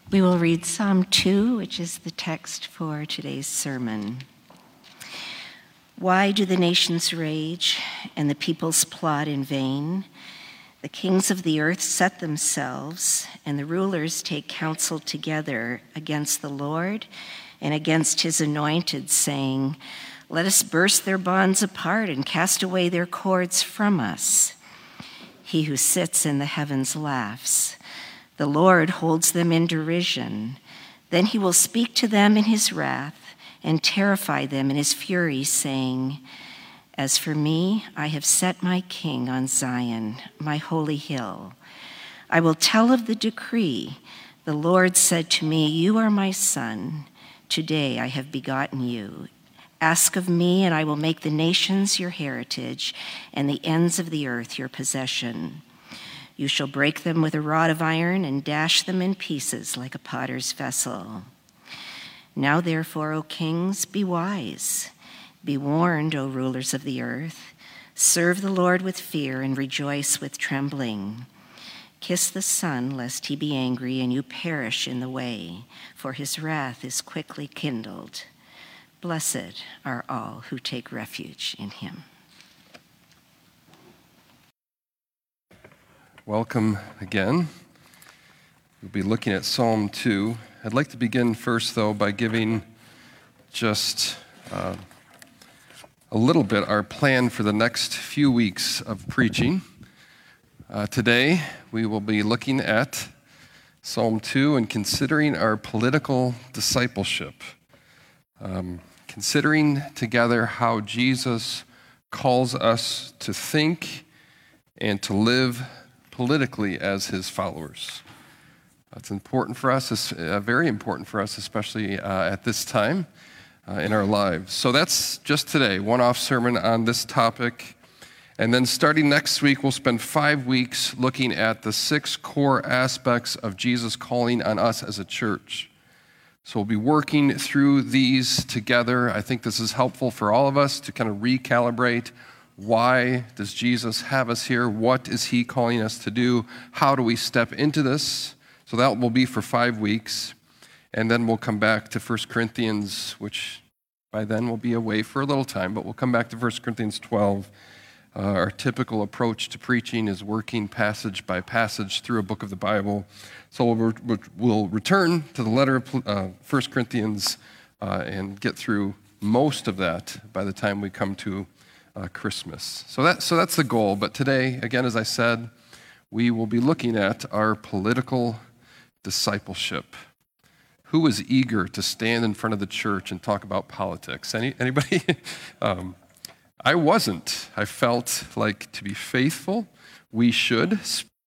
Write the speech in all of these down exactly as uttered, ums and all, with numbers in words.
We will read Psalm two, which is the text for today's sermon. Why do the nations rage and the peoples plot in vain? The kings of the earth set themselves, and the rulers take counsel together against the Lord and against his anointed, saying, "Let us burst their bonds apart and cast away their cords from us." He who sits in the heavens laughs. The Lord holds them in derision. Then he will speak to them in his wrath and terrify them in his fury, saying, "As for me, I have set my king on Zion, my holy hill. I will tell of the decree. The Lord said to me, 'You are my son. Today I have begotten you. Ask of me, and I will make the nations your heritage and the ends of the earth your possession. You shall break them with a rod of iron and dash them in pieces like a potter's vessel.' Now therefore, O kings, be wise. Be warned, O rulers of the earth. Serve the Lord with fear and rejoice with trembling. Kiss the Son, lest he be angry and you perish in the way, for his wrath is quickly kindled. Blessed are all who take refuge in him." Welcome again. We'll be looking at Psalm two. I'd like to begin first, though, by giving just uh, a little bit our plan for the next few weeks of preaching. Uh, today, we will be looking at Psalm two and considering our political discipleship, um, considering together how Jesus calls us to think and to live politically as his followers. That's important for us, it's uh, very important for us, especially uh, at this time uh, in our lives. So that's just today, one-off sermon on this topic. And then starting next week, we'll spend five weeks looking at the six core aspects of Jesus' calling on us as a church. So we'll be working through these together. I think this is helpful for all of us to kind of recalibrate. Why does Jesus have us here? What is he calling us to do? How do we step into this? So that will be for five weeks. And then we'll come back to First Corinthians, which by then will be away for a little time, but we'll come back to First Corinthians twelve. Uh, our typical approach to preaching is working passage by passage through a book of the Bible. So we'll, we'll return to the letter of uh, First Corinthians uh, and get through most of that by the time we come to Uh, Christmas. So that so that's the goal. But today, again, as I said, we will be looking at our political discipleship. Who is eager to stand in front of the church and talk about politics? Any anybody? um, I wasn't. I felt like to be faithful, we should.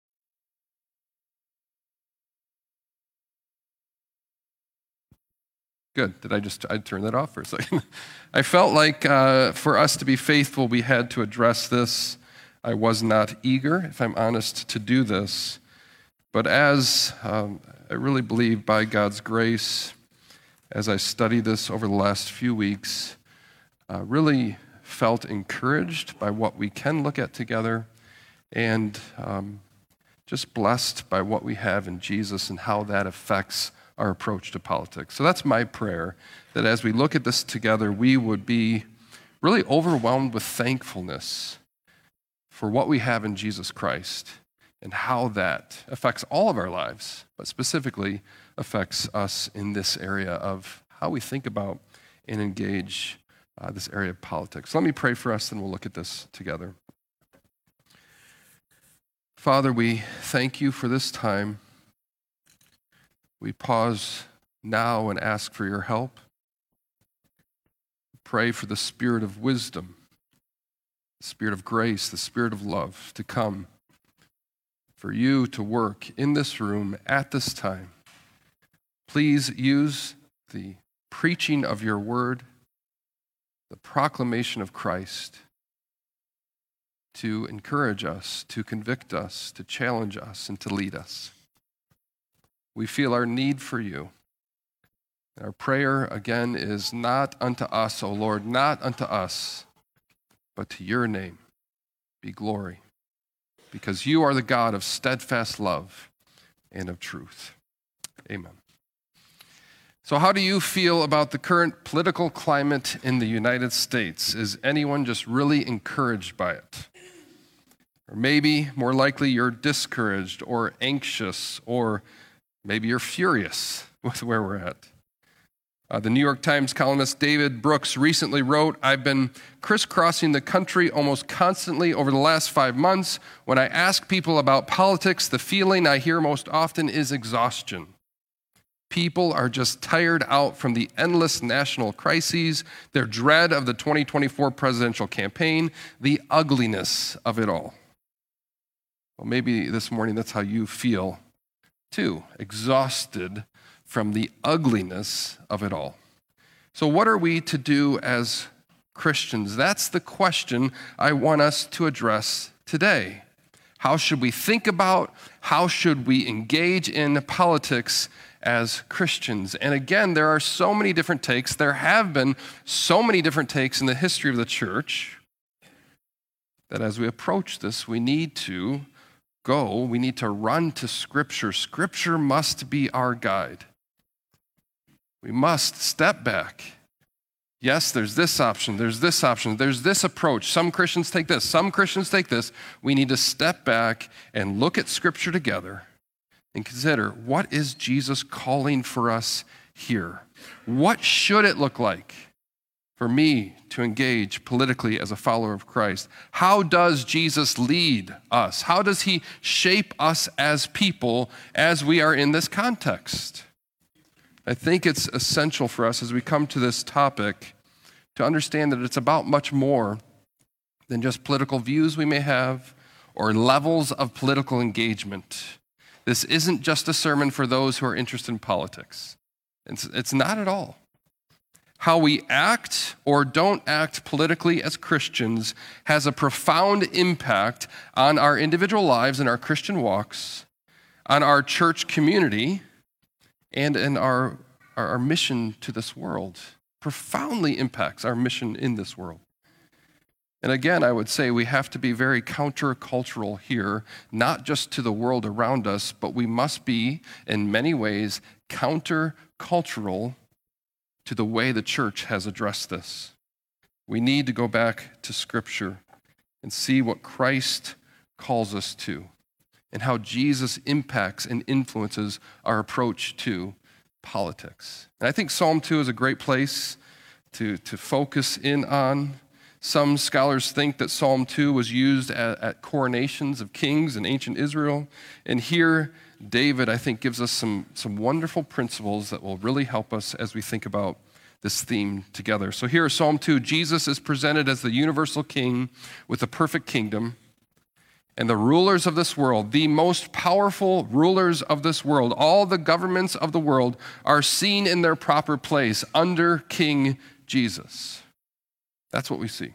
Good. Did I just I turn that off for a second? I felt like uh, for us to be faithful, we had to address this. I was not eager, if I'm honest, to do this. But as um, I really believe by God's grace, as I studied this over the last few weeks, uh, really felt encouraged by what we can look at together and um, just blessed by what we have in Jesus and how that affects our approach to politics. So that's my prayer, that as we look at this together, we would be really overwhelmed with thankfulness for what we have in Jesus Christ and how that affects all of our lives, but specifically affects us in this area of how we think about and engage uh, this area of politics. Let me pray for us, and we'll look at this together. Father, we thank you for this time. We pause now and ask for your help. Pray for the spirit of wisdom, the spirit of grace, the spirit of love to come, for you to work in this room at this time. Please use the preaching of your word, the proclamation of Christ, to encourage us, to convict us, to challenge us, and to lead us. We feel our need for you. Our prayer, again, is not unto us, O Lord, not unto us, but to your name be glory, because you are the God of steadfast love and of truth. Amen. So how do you feel about the current political climate in the United States? Is anyone just really encouraged by it? Or maybe, more likely, you're discouraged or anxious, or maybe you're furious with where we're at. Uh, the New York Times columnist David Brooks recently wrote, "I've been crisscrossing the country almost constantly over the last five months. When I ask people about politics, the feeling I hear most often is exhaustion. People are just tired out from the endless national crises, their dread of the twenty twenty-four presidential campaign, the ugliness of it all." Well, maybe this morning that's how you feel too, exhausted from the ugliness of it all. So what are we to do as Christians? That's the question I want us to address today. How should we think about, how should we engage in politics as Christians? And again, there are so many different takes. There have been so many different takes in the history of the church that as we approach this, we need to go, we need to run to Scripture. Scripture must be our guide. We must step back. Yes, there's this option, there's this option, there's this approach. Some Christians take this, some Christians take this. We need to step back and look at Scripture together and consider, what is Jesus calling for us here? What should it look like for me to engage politically as a follower of Christ? How does Jesus lead us? How does he shape us as people as we are in this context? I think it's essential for us as we come to this topic to understand that it's about much more than just political views we may have or levels of political engagement. This isn't just a sermon for those who are interested in politics. It's, it's not at all. How we act or don't act politically as Christians has a profound impact on our individual lives and our Christian walks, on our church community, and in our, our, our mission to this world. Profoundly impacts our mission in this world. And again, I would say we have to be very countercultural here, not just to the world around us, but we must be, in many ways, countercultural to the way the church has addressed this. We need to go back to Scripture and see what Christ calls us to and how Jesus impacts and influences our approach to politics. And I think Psalm two is a great place to, to focus in on. Some scholars think that Psalm two was used at, at coronations of kings in ancient Israel. And here, David, I think, gives us some, some wonderful principles that will really help us as we think about this theme together. So here, Psalm two, Jesus is presented as the universal king with a perfect kingdom. And the rulers of this world, the most powerful rulers of this world, all the governments of the world are seen in their proper place under King Jesus. That's what we see.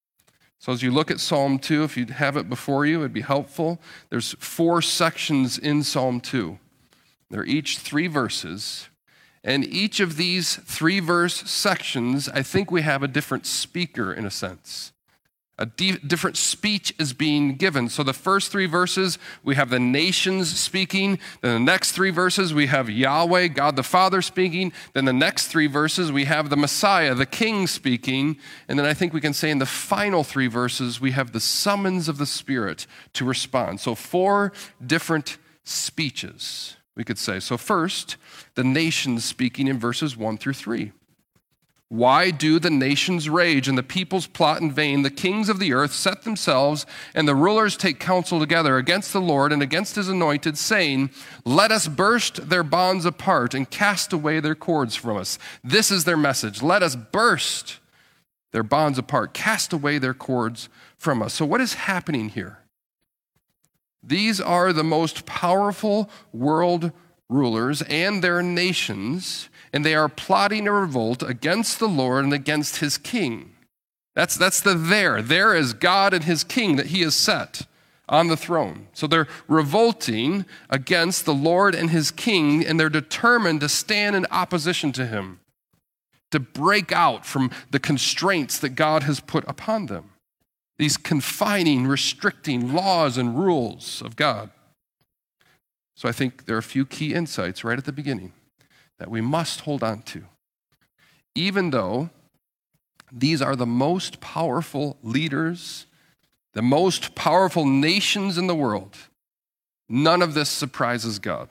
So as you look at Psalm two, if you have it before you, it'd be helpful. There's four sections in Psalm two. They're each three verses. And each of these three verse sections, I think we have a different speaker in a sense. A di- different speech is being given. So the first three verses, we have the nations speaking. Then the next three verses, we have Yahweh, God the Father speaking. Then the next three verses, we have the Messiah, the King speaking. And then I think we can say in the final three verses, we have the summons of the Spirit to respond. So four different speeches, we could say. So first, the nations speaking in verses one through three. Why do the nations rage and the peoples plot in vain? The kings of the earth set themselves and the rulers take counsel together against the Lord and against his anointed, saying, let us burst their bonds apart and cast away their cords from us. This is their message. Let us burst their bonds apart, cast away their cords from us. So what is happening here? These are the most powerful world rulers and their nations, and they are plotting a revolt against the Lord and against his king. That's, that's the there. There is God and his king that he has set on the throne. So they're revolting against the Lord and his king, and they're determined to stand in opposition to him, to break out from the constraints that God has put upon them. These confining, restricting laws and rules of God. So I think there are a few key insights right at the beginning. that we must hold on to. Even though these are the most powerful leaders, the most powerful nations in the world, none of this surprises God.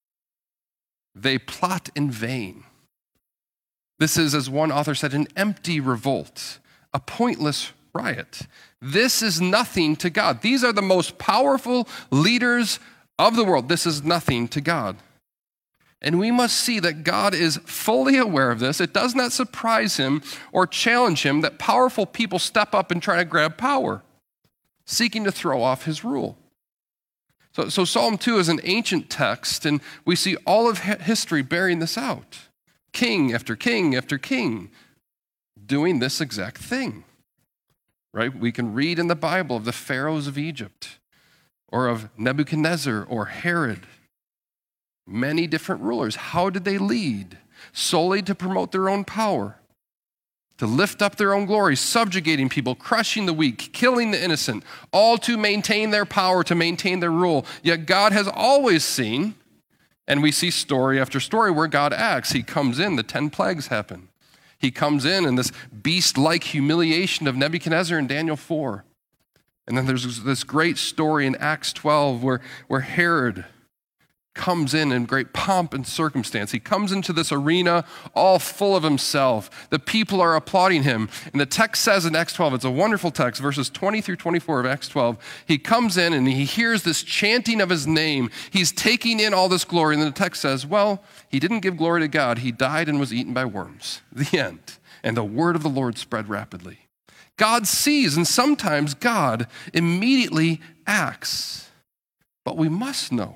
They plot in vain. This is, as one author said, an empty revolt, a pointless riot. This is nothing to God. These are the most powerful leaders of the world. This is nothing to God. And we must see that God is fully aware of this. It does not surprise him or challenge him that powerful people step up and try to grab power, seeking to throw off his rule. So, so Psalm two is an ancient text, and we see all of history bearing this out. King after king after king doing this exact thing, right? We can read in the Bible of the pharaohs of Egypt or of Nebuchadnezzar or Herod. Many different rulers. How did they lead? Solely to promote their own power, to lift up their own glory, subjugating people, crushing the weak, killing the innocent, all to maintain their power, to maintain their rule. Yet God has always seen, and we see story after story where God acts. He comes in, the ten plagues happen. He comes in in this beast-like humiliation of Nebuchadnezzar in Daniel four. And then there's this great story in Acts twelve where, where Herod comes in in great pomp and circumstance. He comes into this arena all full of himself. The people are applauding him. And the text says in Acts twelve, it's a wonderful text, verses twenty through twenty-four of Acts twelve, he comes in and he hears this chanting of his name. He's taking in all this glory. And then the text says, well, he didn't give glory to God. He died and was eaten by worms. The end. And the word of the Lord spread rapidly. God sees, and sometimes God immediately acts. But we must know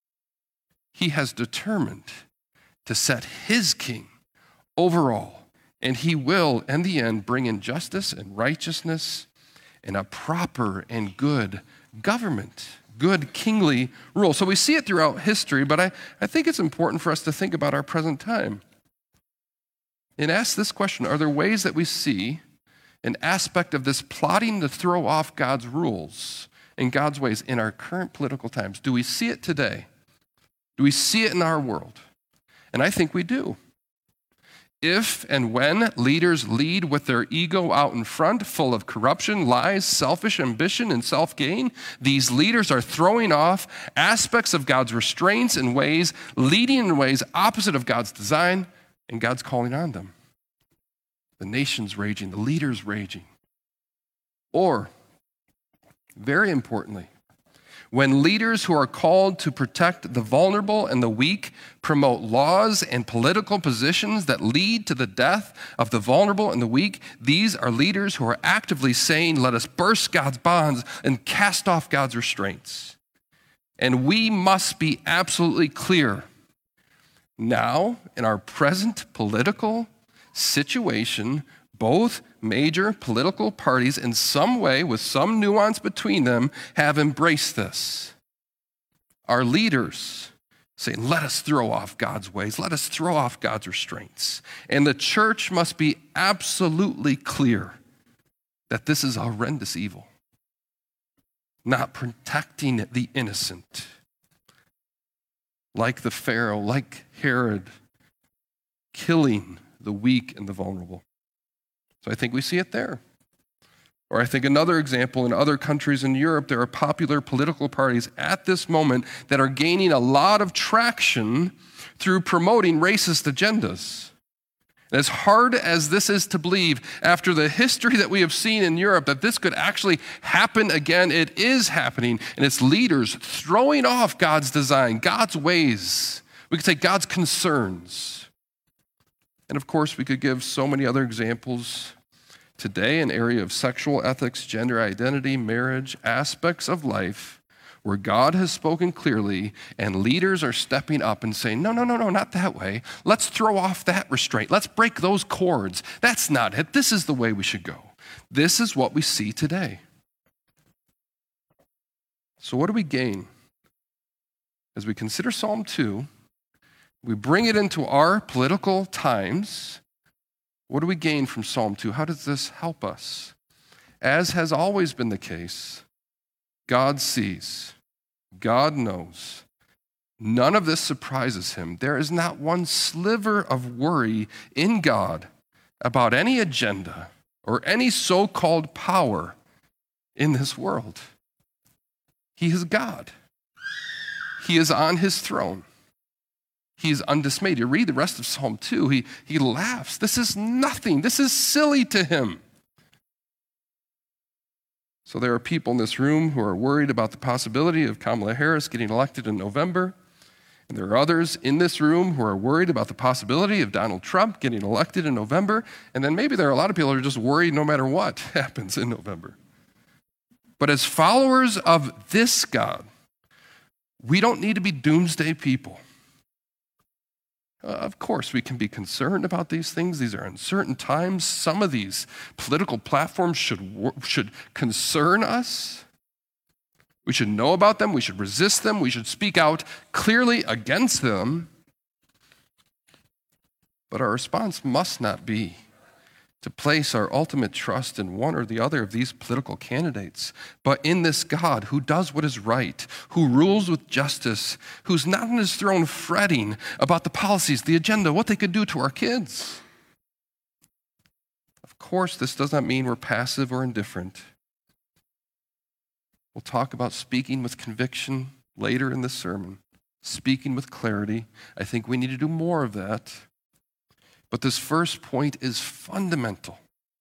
he has determined to set his king over all, and he will, in the end, bring in justice and righteousness and a proper and good government, good kingly rule. So we see it throughout history, but I, I think it's important for us to think about our present time and ask this question: are there ways that we see an aspect of this plotting to throw off God's rules and God's ways in our current political times? Do we see it today? Do we see it in our world? And I think we do. If and when leaders lead with their ego out in front, full of corruption, lies, selfish ambition, and self-gain, these leaders are throwing off aspects of God's restraints and ways, leading in ways opposite of God's design and God's calling on them. The nation's raging, the leaders raging. Or, very importantly, when leaders who are called to protect the vulnerable and the weak promote laws and political positions that lead to the death of the vulnerable and the weak, these are leaders who are actively saying, let us burst God's bonds and cast off God's restraints. And we must be absolutely clear. Now, in our present political situation, both major political parties, in some way, with some nuance between them, have embraced this. Our leaders saying, let us throw off God's ways, let us throw off God's restraints. And the church must be absolutely clear that this is horrendous evil, not protecting the innocent, like the Pharaoh, like Herod, killing the weak and the vulnerable. So I think we see it there. Or I think another example, in other countries in Europe, there are popular political parties at this moment that are gaining a lot of traction through promoting racist agendas. And as hard as this is to believe, after the history that we have seen in Europe, that this could actually happen again, it is happening. And it's leaders throwing off God's design, God's ways. We could say God's concerns. And of course, we could give so many other examples today in area of sexual ethics, gender identity, marriage, aspects of life where God has spoken clearly and leaders are stepping up and saying, no, no, no, no, not that way. Let's throw off that restraint. Let's break those cords. That's not it. This is the way we should go. This is what we see today. So what do we gain? As we consider Psalm two, we bring it into our political times. What do we gain from Psalm two? How does this help us? As has always been the case, God sees, God knows, None of this surprises him. There is not one sliver of worry in God about any agenda or any so-called power in this world. He is God. He is on his throne. He is undismayed. You read the rest of Psalm two, he, he laughs. This is nothing. This is silly to him. So there are people in this room who are worried about the possibility of Kamala Harris getting elected in November. And there are others in this room who are worried about the possibility of Donald Trump getting elected in November. And then maybe there are a lot of people who are just worried no matter what happens in November. But as followers of this God, we don't need to be doomsday people. Uh, of course, we can be concerned about these things. These are uncertain times. Some of these political platforms should, should concern us. We should know about them. We should resist them. We should speak out clearly against them. But our response must not be to place our ultimate trust in one or the other of these political candidates, but in this God who does what is right, who rules with justice, who's not on his throne fretting about the policies, the agenda, what they could do to our kids. Of course, this does not mean we're passive or indifferent. We'll talk about speaking with conviction later in this sermon, speaking with clarity. I think we need to do more of that. But this first point is fundamental.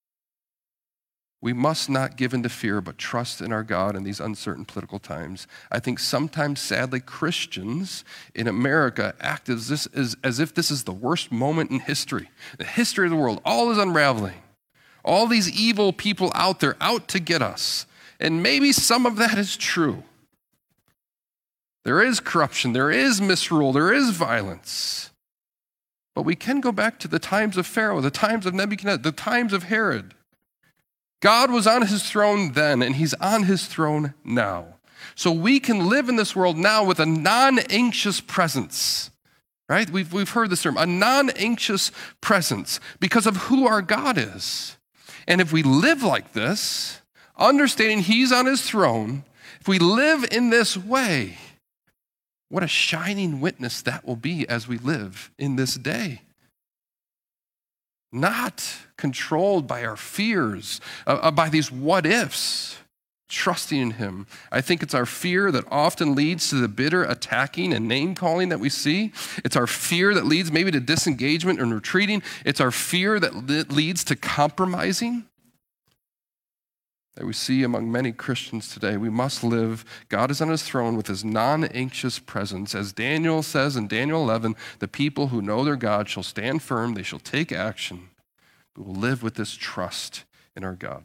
We must not give in to fear, but trust in our God in these uncertain political times. I think sometimes, sadly, Christians in America act as, this is, as if this is the worst moment in history, the history of the world. All is unraveling. All these evil people out there out to get us. And maybe some of that is true. There is corruption, there is misrule, there is violence. But we can go back to the times of Pharaoh, the times of Nebuchadnezzar, the times of Herod. God was on his throne then, and he's on his throne now. So we can live in this world now with a non-anxious presence, right? We've, we've heard this term, a non-anxious presence, because of who our God is. And if we live like this, understanding he's on his throne, if we live in this way, what a shining witness that will be as we live in this day. Not controlled by our fears, uh, by these what ifs, trusting in him. I think it's our fear that often leads to the bitter attacking and name calling that we see. It's our fear that leads maybe to disengagement and retreating. It's our fear that leads to compromising that we see among many Christians today. We must live, God is on his throne with his non-anxious presence. As Daniel says in Daniel eleven, the people who know their God shall stand firm, they shall take action. We will live with this trust in our God.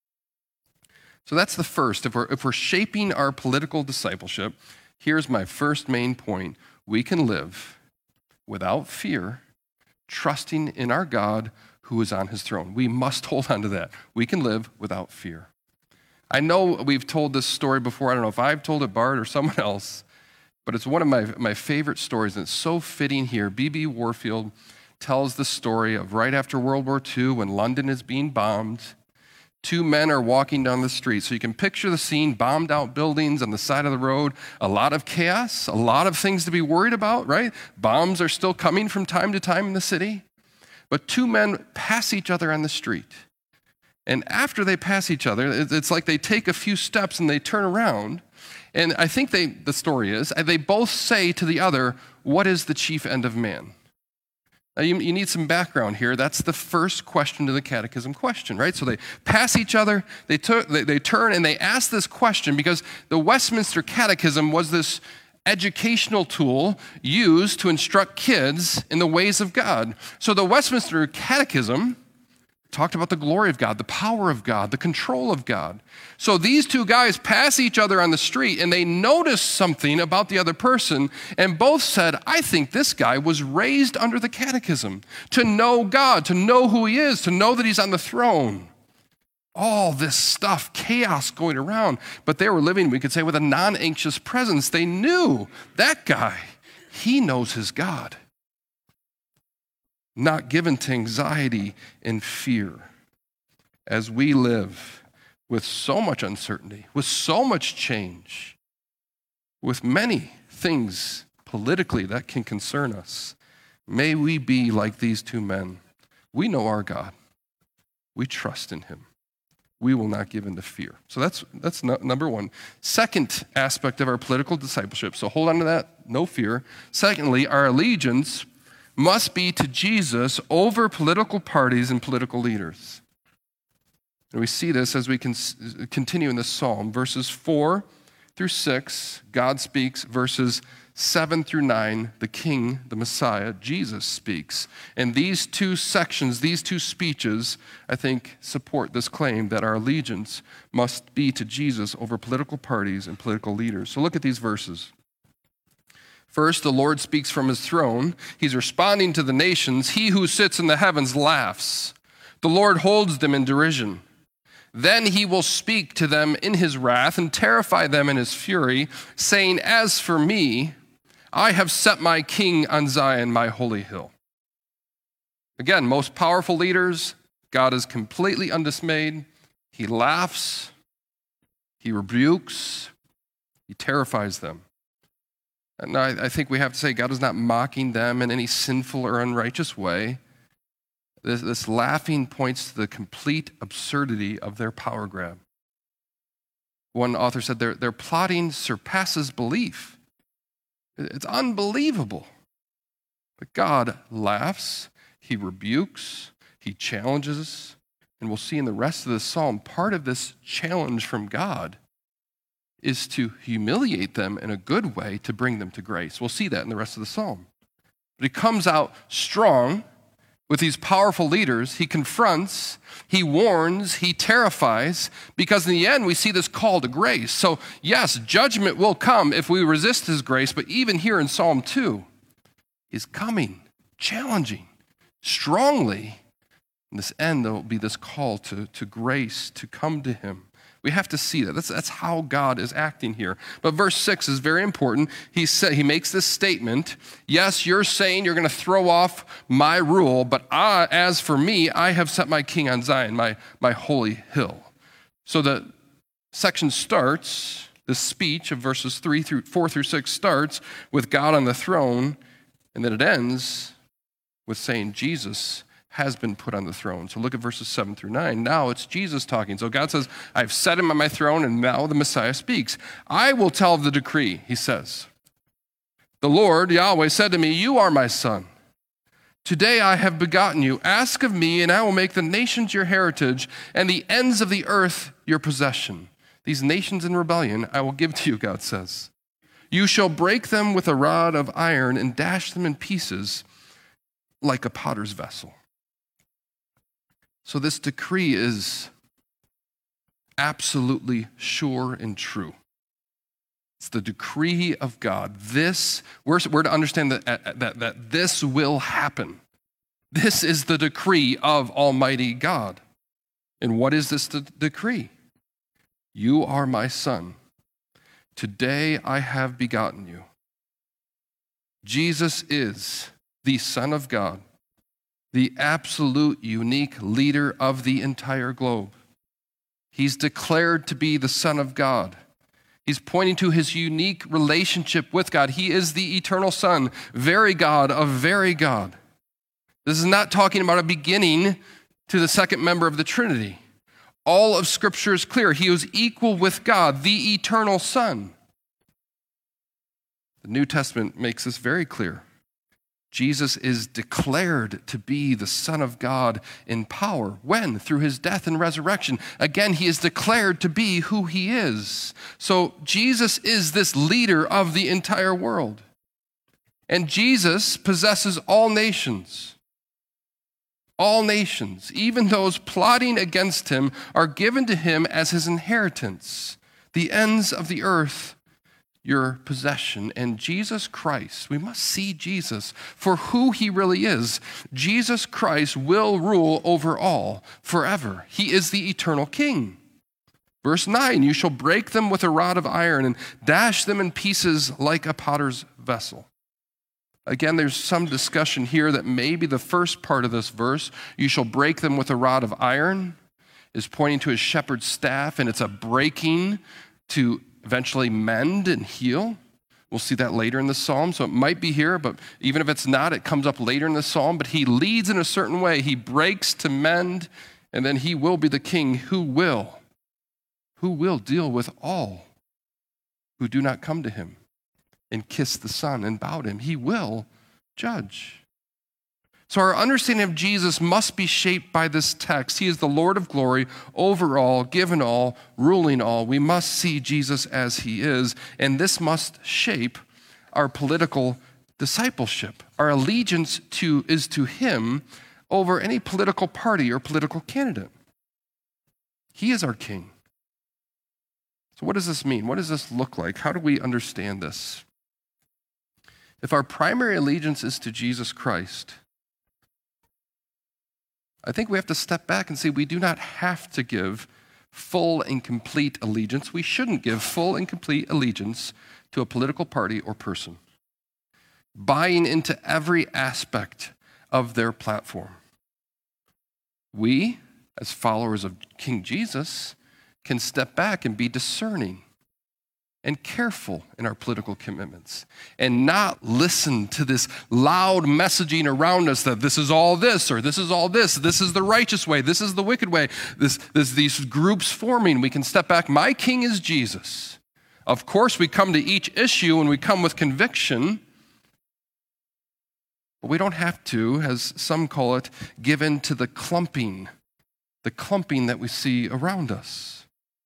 So that's the first. If we're, if we're shaping our political discipleship, here's my first main point. We can live without fear, trusting in our God who is on his throne. We must hold on to that. We can live without fear. I know we've told this story before. I don't know if I've told it, Bart, or someone else, but it's one of my, my favorite stories, and it's so fitting here. B B Warfield tells the story of right after World War Two when London is being bombed. Two men are walking down the street. So you can picture the scene, bombed out buildings on the side of the road, a lot of chaos, a lot of things to be worried about, right? Bombs are still coming from time to time in the city. But two men pass each other on the street. And after they pass each other, it's like they take a few steps and they turn around. And I think they, the story is, they both say to the other, what is the chief end of man? Now you, you need some background here. That's the first question to the catechism question, right? So they pass each other, they, tur- they, they turn and they ask this question because the Westminster Catechism was this educational tool used to instruct kids in the ways of God. So the Westminster Catechism talked about the glory of God, the power of God, the control of God. So these two guys pass each other on the street and they notice something about the other person and both said, I think this guy was raised under the catechism to know God, to know who he is, to know that he's on the throne. All this stuff, chaos going around, but they were living, we could say, with a non-anxious presence. They knew that guy, he knows his God. Not given to anxiety and fear as we live with so much uncertainty, with so much change, with many things politically that can concern us. May we be like these two men. We know our God. We trust in him. We will not give in to fear. So that's that's no, number one. Second aspect of our political discipleship, so hold on to that, no fear. Secondly, our allegiance must be to Jesus over political parties and political leaders. And we see this as we can continue in this psalm. Verses four through six, God speaks. Verses seven through nine, the King, the Messiah, Jesus speaks. And these two sections, these two speeches, I think, support this claim that our allegiance must be to Jesus over political parties and political leaders. So look at these verses. First, the Lord speaks from his throne. He's responding to the nations. He who sits in the heavens laughs. The Lord holds them in derision. Then he will speak to them in his wrath and terrify them in his fury, saying, as for me, I have set my king on Zion, my holy hill. Again, most powerful leaders, God is completely undismayed. He laughs, he rebukes, he terrifies them. And I, I think we have to say God is not mocking them in any sinful or unrighteous way. This, this laughing points to the complete absurdity of their power grab. One author said their, their plotting surpasses belief. It's unbelievable. But God laughs, he rebukes, he challenges, and we'll see in the rest of the psalm, part of this challenge from God is to humiliate them in a good way to bring them to grace. We'll see that in the rest of the psalm. But he comes out strong with these powerful leaders. He confronts, he warns, he terrifies, because in the end we see this call to grace. So yes, judgment will come if we resist his grace, but even here in Psalm two, he's coming, challenging, strongly. In this end, there will be this call to, to grace, to come to him. We have to see that. That's, that's how God is acting here. But verse six is very important. He sa- he makes this statement, yes, you're saying you're going to throw off my rule, but I, as for me, I have set my king on Zion, my, my holy hill. So the section starts, this speech of verses three through four through six starts with God on the throne, and then it ends with saying Jesus has been put on the throne. So look at verses seven through nine. Now it's Jesus talking. So God says, I've set him on my throne, and now the Messiah speaks. I will tell of the decree, he says. The Lord, Yahweh, said to me, you are my son. Today I have begotten you. Ask of me, and I will make the nations your heritage, and the ends of the earth your possession. These nations in rebellion I will give to you, God says. You shall break them with a rod of iron and dash them in pieces like a potter's vessel. So this decree is absolutely sure and true. It's the decree of God. This, we're, we're to understand that, that, that this will happen. This is the decree of Almighty God. And what is this de- decree? You are my son. Today I have begotten you. Jesus is the Son of God, the absolute unique leader of the entire globe. He's declared to be the Son of God. He's pointing to his unique relationship with God. He is the eternal Son, very God of very God. This is not talking about a beginning to the second member of the Trinity. All of Scripture is clear. He was equal with God, the eternal Son. The New Testament makes this very clear. Jesus is declared to be the Son of God in power. When? Through his death and resurrection. Again, he is declared to be who he is. So Jesus is this leader of the entire world. And Jesus possesses all nations. All nations, even those plotting against him, are given to him as his inheritance. The ends of the earth, your possession. And Jesus Christ, we must see Jesus for who he really is. Jesus Christ will rule over all forever. He is the eternal King. Verse nine, you shall break them with a rod of iron and dash them in pieces like a potter's vessel. Again, there's some discussion here that maybe the first part of this verse, you shall break them with a rod of iron, is pointing to his shepherd's staff, and it's a breaking to eventually mend and heal. We'll see that later in the psalm, so it might be here, but even if it's not, it comes up later in the psalm. But he leads in a certain way. He breaks to mend, and then he will be the king who will, who will deal with all who do not come to him and kiss the Son and bow to him. He will judge. So our understanding of Jesus must be shaped by this text. He is the Lord of glory, over all, given all, ruling all. We must see Jesus as he is, and this must shape our political discipleship. Our allegiance to is to him over any political party or political candidate. He is our king. So what does this mean? What does this look like? How do we understand this? If our primary allegiance is to Jesus Christ, I think we have to step back and say we do not have to give full and complete allegiance. We shouldn't give full and complete allegiance to a political party or person, buying into every aspect of their platform. We, as followers of King Jesus, can step back and be discerning and careful in our political commitments and not listen to this loud messaging around us that this is all this or this is all this, this is the righteous way, this is the wicked way, this, this, these groups forming. We can step back. My king is Jesus. Of course, we come to each issue and we come with conviction, but we don't have to, as some call it, give in to the clumping, the clumping that we see around us.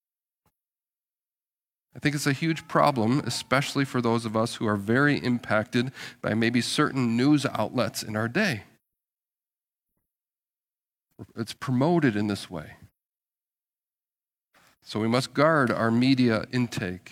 I think it's a huge problem, especially for those of us who are very impacted by maybe certain news outlets in our day. It's promoted in this way. So we must guard our media intake,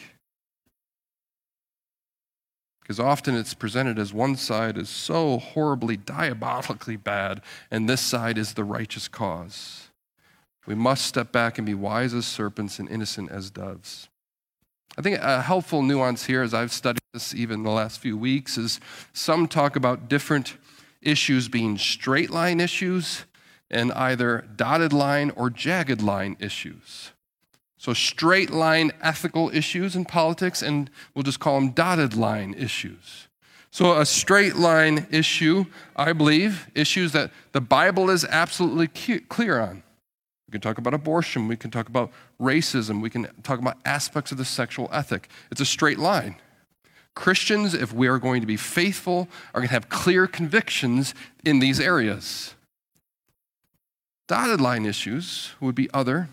because often it's presented as one side is so horribly, diabolically bad, and this side is the righteous cause. We must step back and be wise as serpents and innocent as doves. I think a helpful nuance here, as I've studied this even the last few weeks, is some talk about different issues being straight line issues and either dotted line or jagged line issues. So straight line ethical issues in politics, and we'll just call them dotted line issues. So a straight line issue, I believe, issues that the Bible is absolutely clear on. We can talk about abortion, we can talk about racism, we can talk about aspects of the sexual ethic. It's a straight line. Christians, if we are going to be faithful, are going to have clear convictions in these areas. Dotted line issues would be other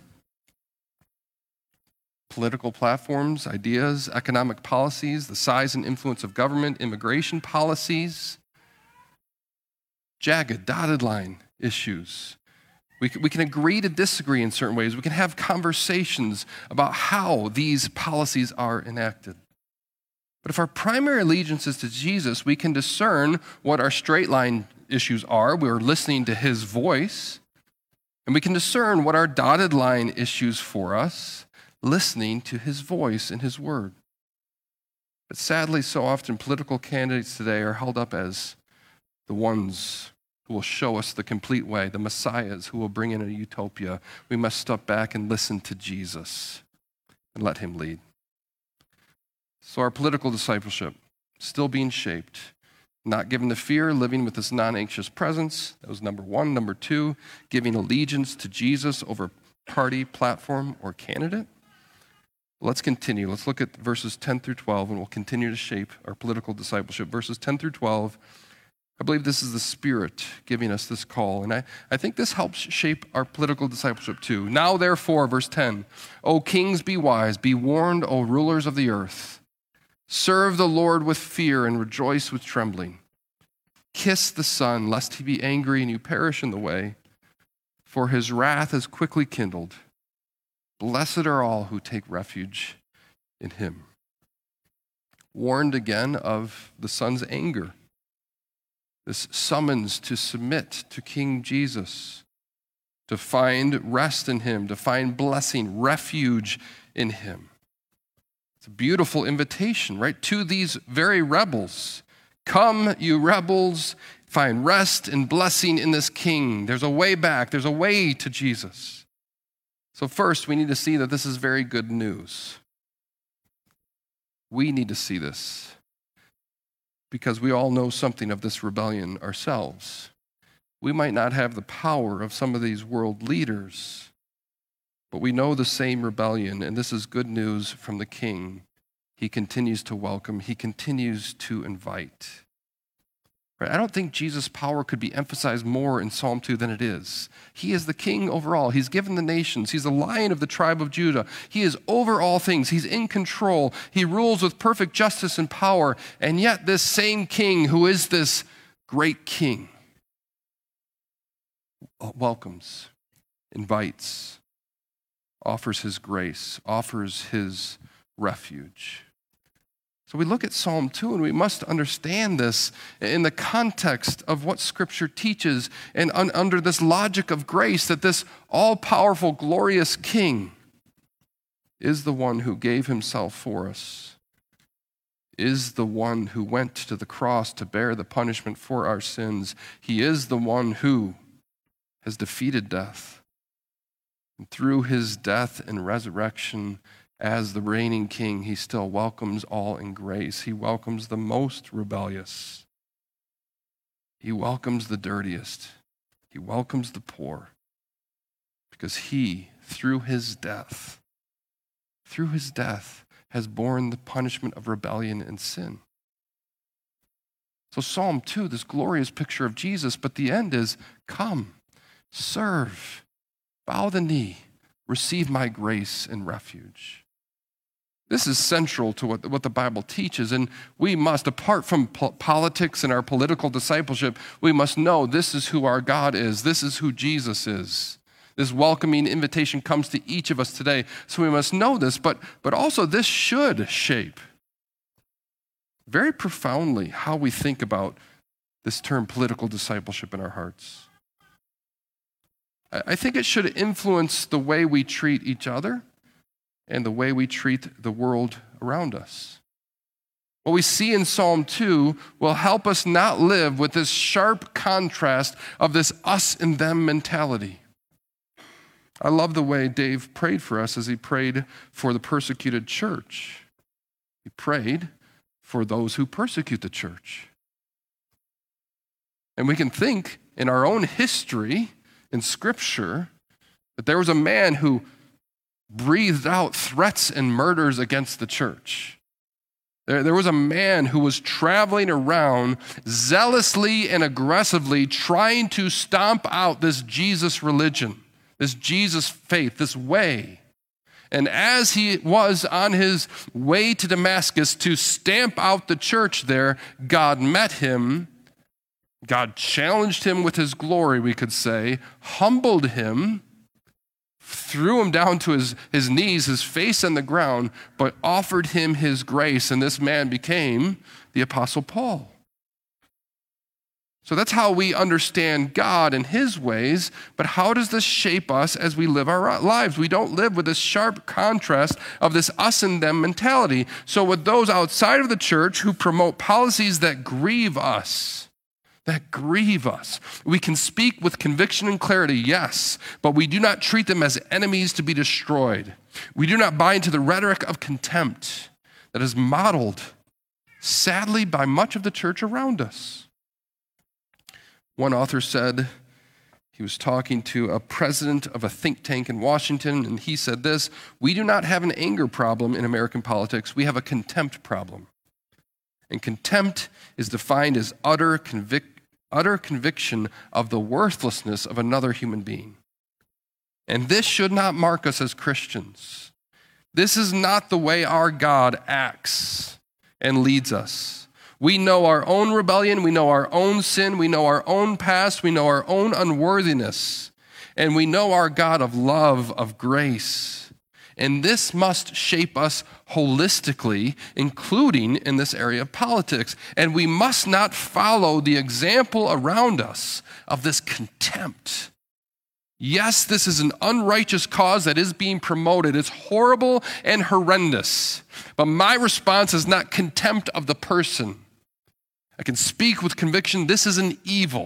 political platforms, ideas, economic policies, the size and influence of government, immigration policies. Jagged, dotted line issues. We can, we can agree to disagree in certain ways. We can have conversations about how these policies are enacted. But if our primary allegiance is to Jesus, we can discern what our straight line issues are. We're listening to his voice. And we can discern what our dotted line issues for us, listening to his voice and his word. But sadly, so often political candidates today are held up as the ones who will show us the complete way, the messiahs who will bring in a utopia. We must step back and listen to Jesus and let him lead. So our political discipleship, still being shaped, not given to fear, living with this non-anxious presence. That was number one. Number two, giving allegiance to Jesus over party, platform, or candidate. Let's continue. Let's look at verses ten through twelve, and we'll continue to shape our political discipleship. Verses ten through twelve, I believe this is the Spirit giving us this call, and I, I think this helps shape our political discipleship too. Now, therefore, verse ten, O kings, be wise, be warned, O rulers of the earth. Serve the Lord with fear and rejoice with trembling. Kiss the Son, lest he be angry and you perish in the way, for his wrath is quickly kindled. Blessed are all who take refuge in him. Warned again of the Son's anger. This summons to submit to King Jesus, to find rest in him, to find blessing, refuge in him. It's a beautiful invitation, right, to these very rebels. Come, you rebels, find rest and blessing in this King. There's a way back. There's a way to Jesus. So first, we need to see that this is very good news. We need to see this. because we all know something of this rebellion ourselves. We might not have the power of some of these world leaders, but we know the same rebellion, and this is good news from the King. He continues to welcome, he continues to invite. Right? I don't think Jesus' power could be emphasized more in Psalm two than it is. He is the King over all. He's given the nations. He's the Lion of the tribe of Judah. He is over all things. He's in control. He rules with perfect justice and power. And yet this same King, who is this great King, welcomes, invites, offers his grace, offers his refuge. So we look at Psalm two, and we must understand this in the context of what Scripture teaches and un- under this logic of grace, that this all-powerful, glorious King is the one who gave himself for us, is the one who went to the cross to bear the punishment for our sins. He is the one who has defeated death. And through his death and resurrection, as the reigning King, he still welcomes all in grace. He welcomes the most rebellious. He welcomes the dirtiest. He welcomes the poor. Because he, through his death, through his death, has borne the punishment of rebellion and sin. So Psalm two, this glorious picture of Jesus, but the end is, come, serve, bow the knee, receive my grace and refuge. This is central to what, what the Bible teaches, and we must, apart from po- politics and our political discipleship, we must know this is who our God is. This is who Jesus is. This welcoming invitation comes to each of us today, so we must know this, but, but also this should shape very profoundly how we think about this term political discipleship in our hearts. I, I think it should influence the way we treat each other and the way we treat the world around us. What we see in Psalm two will help us not live with this sharp contrast of this us and them mentality. I love the way Dave prayed for us as he prayed for the persecuted church. He prayed for those who persecute the church. And we can think in our own history in Scripture that there was a man who breathed out threats and murders against the church. There, there was a man who was traveling around zealously and aggressively trying to stomp out this Jesus religion, this Jesus faith, this way. And as he was on his way to Damascus to stamp out the church there, God met him. God challenged him with his glory, we could say, humbled him, threw him down to his, his knees, his face on the ground, but offered him his grace, and this man became the Apostle Paul. So that's how we understand God and his ways, but how does this shape us as we live our lives? We don't live with this sharp contrast of this us and them mentality. So with those outside of the church who promote policies that grieve us, that grieve us. We can speak with conviction and clarity, yes, but we do not treat them as enemies to be destroyed. We do not buy into the rhetoric of contempt that is modeled, sadly, by much of the church around us. One author said, he was talking to a president of a think tank in Washington, and he said this: we do not have an anger problem in American politics, we have a contempt problem. And contempt is defined as utter convic- utter conviction of the worthlessness of another human being. And this should not mark us as Christians. This is not the way our God acts and leads us. We know our own rebellion, we know our own sin, we know our own past, we know our own unworthiness, and we know our God of love, of grace. And this must shape us holistically, including in this area of politics. And we must not follow the example around us of this contempt. Yes, this is an unrighteous cause that is being promoted. It's horrible and horrendous. But my response is not contempt of the person. I can speak with conviction, this is an evil.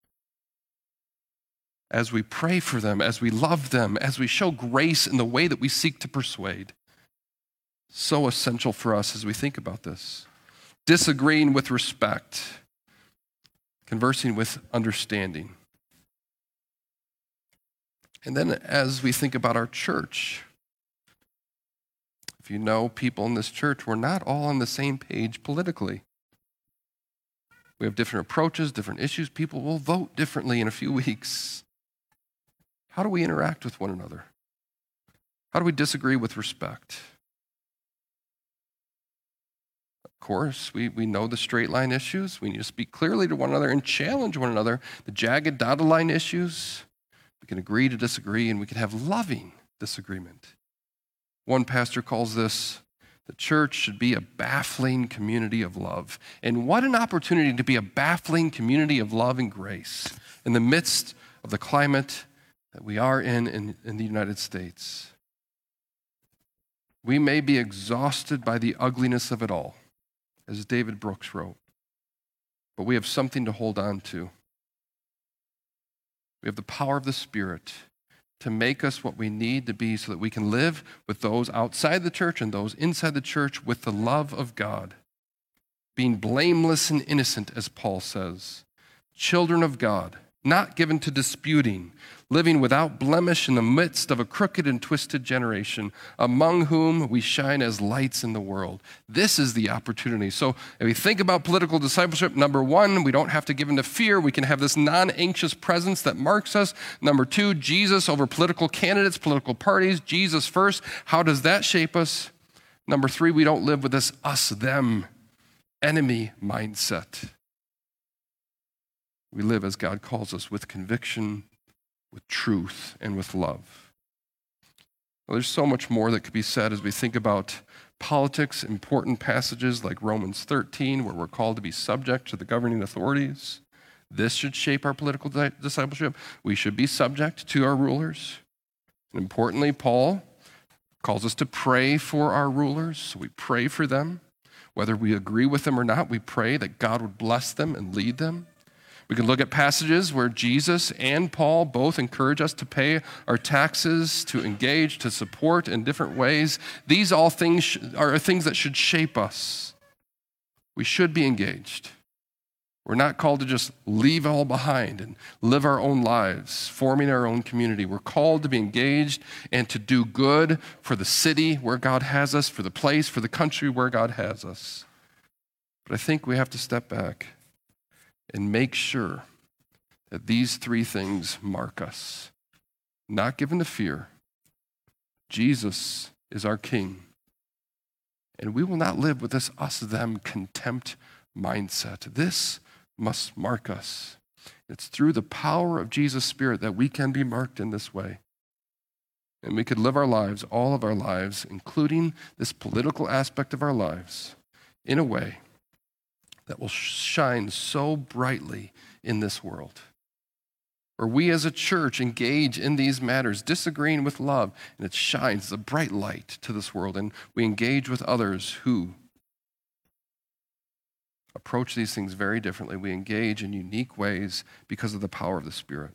As we pray for them, as we love them, as we show grace in the way that we seek to persuade. So essential for us as we think about this. disagreeing with respect, conversing with understanding. And then as we think about our church, if you know people in this church, we're not all on the same page politically. We have different approaches, different issues. People will vote differently in a few weeks. How do we interact with one another? How do we disagree with respect? Of course, we, we know the straight line issues. We need to speak clearly to one another and challenge one another. The jagged dotted line issues, we can agree to disagree, and we can have loving disagreement. One pastor calls this, the church should be a baffling community of love. And what an opportunity to be a baffling community of love and grace in the midst of the climate that we are in, in in the United States. We may be exhausted by the ugliness of it all, as David Brooks wrote, but we have something to hold on to. We have the power of the Spirit to make us what we need to be so that we can live with those outside the church and those inside the church with the love of God, being blameless and innocent, as Paul says, children of God, not given to disputing, living without blemish in the midst of a crooked and twisted generation, among whom we shine as lights in the world. This is the opportunity. So if we think about political discipleship, number one, we don't have to give in to fear. We can have this non-anxious presence that marks us. Number two, Jesus over political candidates, political parties, Jesus first. How does that shape us? Number three, we don't live with this us-them enemy mindset. We live as God calls us, with conviction, with truth, and with love. Well, there's so much more that could be said as we think about politics, important passages like Romans thirteen, where we're called to be subject to the governing authorities. This should shape our political di- discipleship. We should be subject to our rulers. And importantly, Paul calls us to pray for our rulers, so we pray for them. Whether we agree with them or not, we pray that God would bless them and lead them. We can look at passages where Jesus and Paul both encourage us to pay our taxes, to engage, to support in different ways. These all things are things that should shape us. We should be engaged. We're not called to just leave all behind and live our own lives, forming our own community. We're called to be engaged and to do good for the city where God has us, for the place, for the country where God has us. But I think we have to step back and make sure that these three things mark us. Not given to fear. Jesus is our King. And we will not live with this us-them contempt mindset. This must mark us. It's through the power of Jesus' Spirit that we can be marked in this way. And we could live our lives, all of our lives, including this political aspect of our lives, in a way that will shine so brightly in this world. Or we as a church engage in these matters, disagreeing with love, and it shines as a bright light to this world. And we engage with others who approach these things very differently. We engage in unique ways because of the power of the Spirit.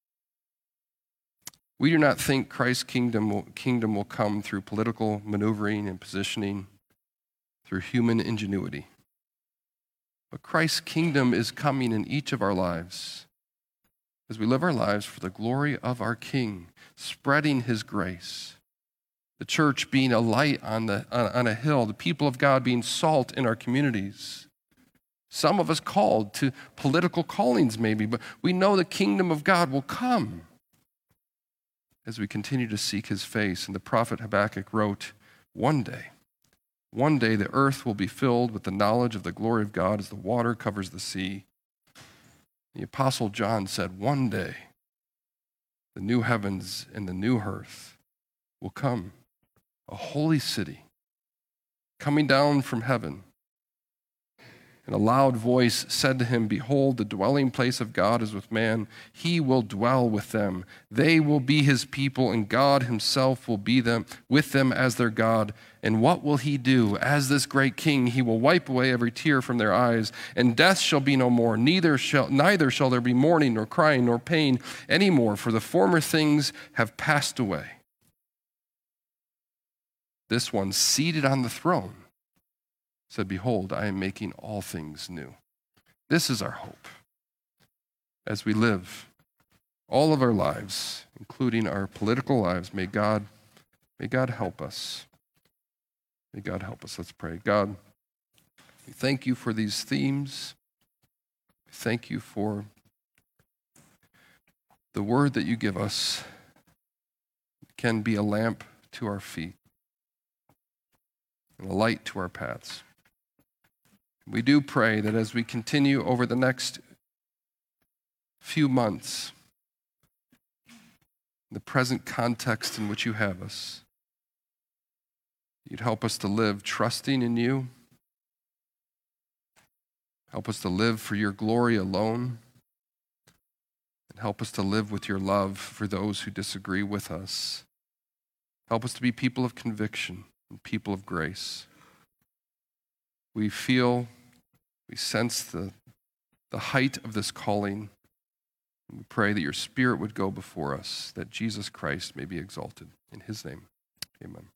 We do not think Christ's kingdom will, kingdom will come through political maneuvering and positioning, through human ingenuity. But Christ's kingdom is coming in each of our lives as we live our lives for the glory of our King, spreading his grace. The church being a light on, the, on a hill, the people of God being salt in our communities. Some of us called to political callings maybe, but we know the kingdom of God will come as we continue to seek his face. And the prophet Habakkuk wrote, one day, One day the earth will be filled with the knowledge of the glory of God as the water covers the sea. The Apostle John said, one day the new heavens and the new earth will come, a holy city coming down from heaven. And a loud voice said to him, behold, the dwelling place of God is with man. He will dwell with them. They will be his people, and God himself will be them with them as their God. And what will he do? As this great king, he will wipe away every tear from their eyes, and death shall be no more. Neither shall, neither shall there be mourning, nor crying, nor pain any more, for the former things have passed away. This one seated on the throne said, "Behold, I am making all things new." This is our hope as we live all of our lives, including our political lives. May God, may God help us. May God help us. Let's pray. God, we thank you for these themes. We thank you for the word that you give us. It can be a lamp to our feet and a light to our paths. We do pray that as we continue over the next few months, the present context in which you have us, you'd help us to live trusting in you. Help us to live for your glory alone. And help us to live with your love for those who disagree with us. Help us to be people of conviction and people of grace. We feel, we sense the, the height of this calling. We pray that your Spirit would go before us, that Jesus Christ may be exalted. In his name, amen.